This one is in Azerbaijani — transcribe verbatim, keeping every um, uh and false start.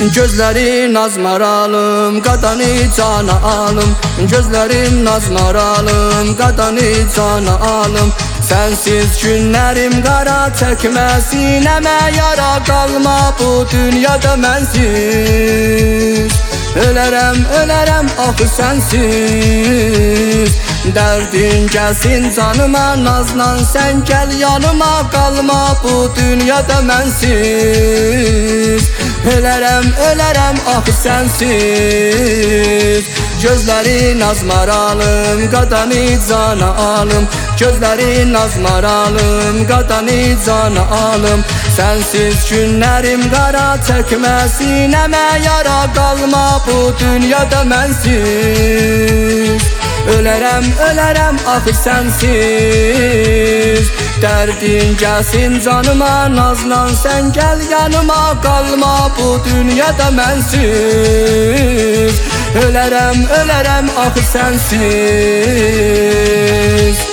Gözlerin azmaralım, qadanı cana alım. Gözlerim nazmaralım, qadanı cana alım. Sensiz günlərim qara çəkmə, sinəmə yara qalma bu dünyada mənsiz. Ölərəm, ölərəm axı sənsiz. Dərdin gəlsin canıma, nazlan sən gəl yanıma, qalma bu dünyada mənsiz. Ölərəm, ölərəm axı sənsiz. Gözlerin azmaralım, qadanı cana alım. Gözlerin azmaralım, qadanı cana alım. Sensiz günlərim qara çəkmə, sinəmə yara qalma bu dünyada mənsiz. Ölərəm, ölərəm axı sənsiz. Dərdin gəlsin canıma, nazlan sən gəl yanıma, qalma bu dünyada mənsiz. Ölərəm, ölərəm axı sənsiz.